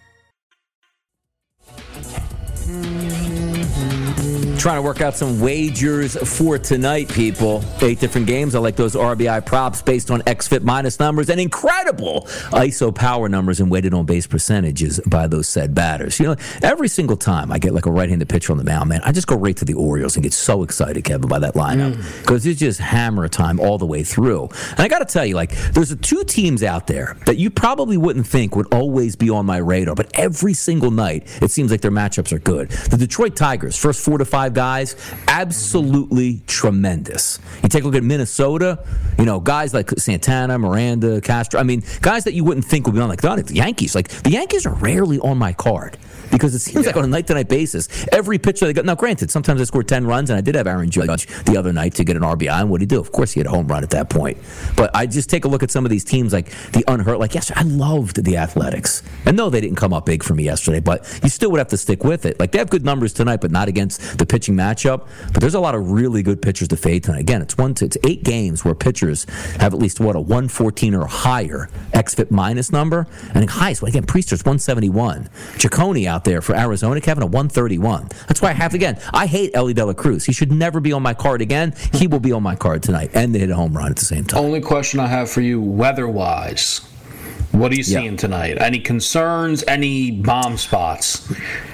Trying to work out some wagers for tonight, people. Eight different games. I like those R B I props based on X F I P minus numbers and incredible I S O power numbers and weighted on base percentages by those said batters. You know, every single time I get like a right-handed pitcher on the mound, man, I just go right to the Orioles and get so excited, Kevin, by that lineup, because mm. it's just hammer time all the way through. And I got to tell you, like, there's two teams out there that you probably wouldn't think would always be on my radar, but every single night it seems like their matchups are good. The Detroit Tigers, first four to five guys, absolutely tremendous. You take a look at Minnesota, you know, guys like Santana, Miranda, Castro. I mean, guys that you wouldn't think would be on, like, the Yankees. Like, the Yankees are rarely on my card, because it seems yeah. like on a night-to-night basis, every pitcher they got. Now, granted, sometimes they score ten runs, and I did have Aaron Judge the other night to get an R B I, and what did he do? Of course, he had a home run at that point. But I just take a look at some of these teams, like the unhurt. Like, yesterday, I loved the Athletics. And no, they didn't come up big for me yesterday, but you still would have to stick with it. Like, they have good numbers tonight, but not against the pitching matchup. But there's a lot of really good pitchers to fade tonight. Again, it's one to, it's eight games where pitchers have at least, what, a one fourteen or higher X F I P minus number. And the highest, well, again, Priester's one seventy-one. Ciccone out there for Arizona, Kevin, a one thirty-one. That's why I have, again, I hate Ellie De La Cruz. He should never be on my card again. He will be on my card tonight. And they hit a home run at the same time. Only question I have for you, weather-wise, what are you seeing yeah. tonight? Any concerns? Any bomb spots?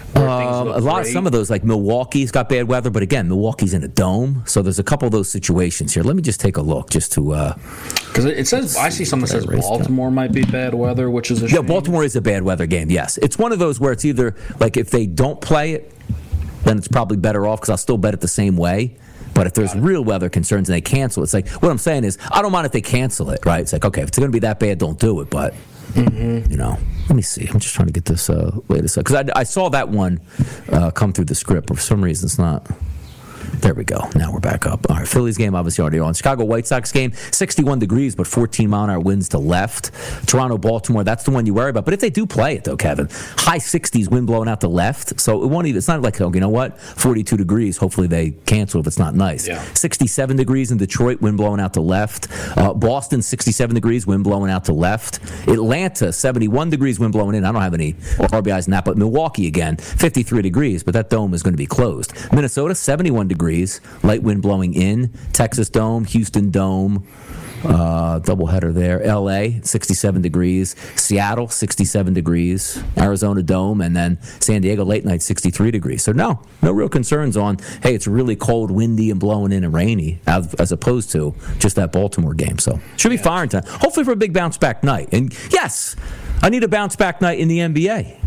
Um, a lot, great. Some of those, like Milwaukee's got bad weather, but again, Milwaukee's in a dome, so there's a couple of those situations here. Let me just take a look, just to because uh, it says I see something that says Baltimore down. Might be bad weather, which is a shame. Yeah, Baltimore is a bad weather game. Yes, it's one of those where it's either like if they don't play it, then it's probably better off because I'll still bet it the same way. But if there's real weather concerns and they cancel, it's like what I'm saying is I don't mind if they cancel it, right? It's like okay, if it's going to be that bad, don't do it, but. Mm-hmm. You know, let me see. I'm just trying to get this uh, latest because I, I saw that one uh, come through the script, but for some reason it's not. There we go. Now we're back up. All right, Phillies game obviously already on. Chicago White Sox game, sixty-one degrees, but fourteen mile an hour winds to left. Toronto, Baltimore, that's the one you worry about. But if they do play it, though, Kevin, high sixties, wind blowing out to left. So it won't even, it's not like, oh, you know what, forty-two degrees, hopefully they cancel if it's not nice. Yeah. sixty-seven degrees in Detroit, wind blowing out to left. Uh, Boston, sixty-seven degrees, wind blowing out to left. Atlanta, seventy-one degrees, wind blowing in. I don't have any R B Is in that, but Milwaukee again, fifty-three degrees, but that dome is going to be closed. Minnesota, seventy-one degrees, light wind blowing in. Texas Dome, Houston Dome, uh, doubleheader there. L A, sixty-seven degrees. Seattle, sixty-seven degrees. Arizona Dome, and then San Diego late night, sixty-three degrees. So no, no real concerns on, hey, it's really cold, windy, and blowing in and rainy, as, as opposed to just that Baltimore game. So should be fine tonight. Hopefully for a big bounce back night. And yes, I need a bounce back night in the N B A.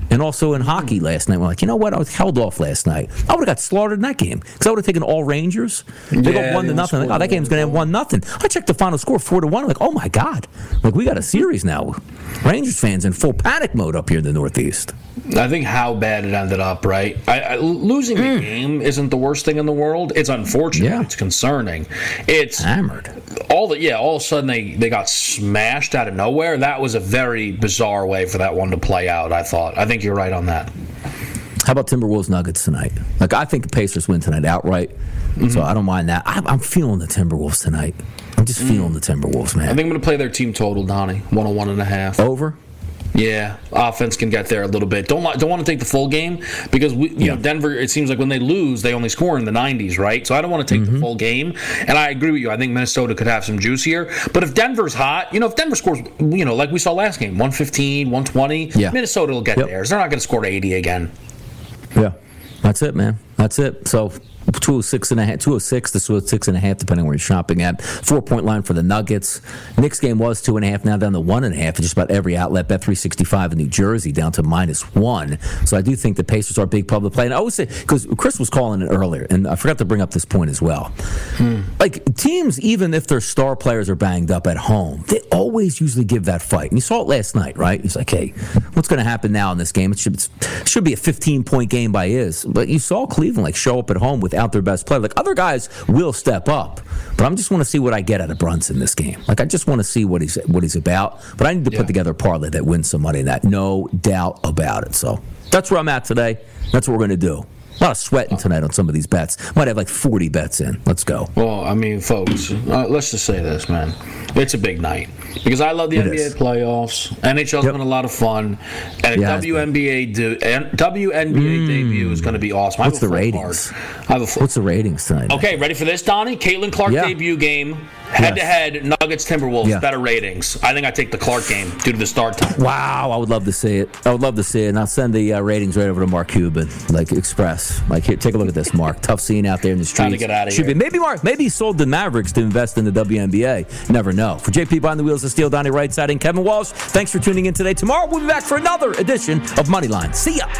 And also in hockey last night, we're like, you know what? I was held off last night. I would have got slaughtered in that game because I would have taken all Rangers. They Yeah, got one they to nothing. Like, oh, that game's going to have one nothing. I checked the final score, four to one. I'm like, oh my god! Like we got a series now. Rangers fans in full panic mode up here in the Northeast. I think how bad it ended up, right? I, I, losing the Mm. game isn't the worst thing in the world. It's unfortunate. Yeah. It's concerning. It's Hammered. all the yeah. All of a sudden they, they got smashed out of nowhere. That was a very bizarre way for that one to play out. I thought. I think you're right on that. How about Timberwolves Nuggets tonight? Like I think the Pacers win tonight outright, mm-hmm. so I don't mind that. I, I'm feeling the Timberwolves tonight. I'm just mm. feeling the Timberwolves, man. I think I'm going to play their team total, Donnie. one oh one and a half. Over. Yeah, offense can get there a little bit. Don't don't want to take the full game because we, you yeah. know Denver. It seems like when they lose, they only score in the nineties, right? So I don't want to take mm-hmm. the full game. And I agree with you. I think Minnesota could have some juice here. But if Denver's hot, you know, if Denver scores, you know, like we saw last game, one fifteen, one twenty, yeah. Minnesota will get yep. theirs. They're not going to score to eighty again. Yeah, that's it, man. That's it. So. two oh six and a half, two oh six to two oh six and a half, depending where you're shopping at. Four point line for the Nuggets. Knicks game was two and a half, now down to one and a half. Just about every outlet. Bet three sixty-five in New Jersey down to minus one. So I do think the Pacers are a big public play. And I always say, because Chris was calling it earlier, and I forgot to bring up this point as well. Hmm. Like teams, even if their star players are banged up at home, they always usually give that fight. And you saw it last night, right? He's like, hey, what's going to happen now in this game? It should, it should be a fifteen point game by his. But you saw Cleveland like show up at home with out their best player. Like other guys will step up, but I just want to see what I get out of Brunson this game. Like I just want to see what he's what he's about. But I need to yeah. put together a parlay that wins some money in that, no doubt about it. So that's where I'm at today. That's what we're going to do. A lot of sweating tonight on some of these bets. Might have like forty bets in. Let's go. Well, I mean, folks, uh, let's just say this, man. It's a big night because I love the it N B A is. playoffs. N H L's yep. been a lot of fun, and a yeah, W N B A do, and W N B A mm. debut is going to be awesome. What's the ratings? I have a full, What's the ratings tonight? Okay, ready for this, Donnie? Caitlin Clark yeah. debut game. Head-to-head, yes. Nuggets, Timberwolves, yeah. better ratings. I think I take the Clark game due to the start time. Wow, I would love to see it. I would love to see it, and I'll send the uh, ratings right over to Mark Cuban, like Express. Like, here, take a look at this, Mark. Tough scene out there in the streets. Trying to get out of Should here. Be. Maybe Mark, maybe he sold the Mavericks to invest in the W N B A. Never know. For J P behind the wheels of steel, Donnie Rightside, and Kevin Walsh, thanks for tuning in today. Tomorrow we'll be back for another edition of Moneyline. See ya.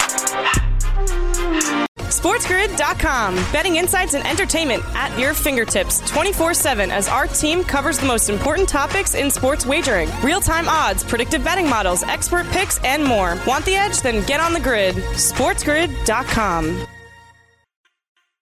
SportsGrid dot com. Betting insights and entertainment at your fingertips twenty-four seven as our team covers the most important topics in sports wagering. Real-time odds, predictive betting models, expert picks, and more. Want the edge? Then get on the grid. SportsGrid dot com.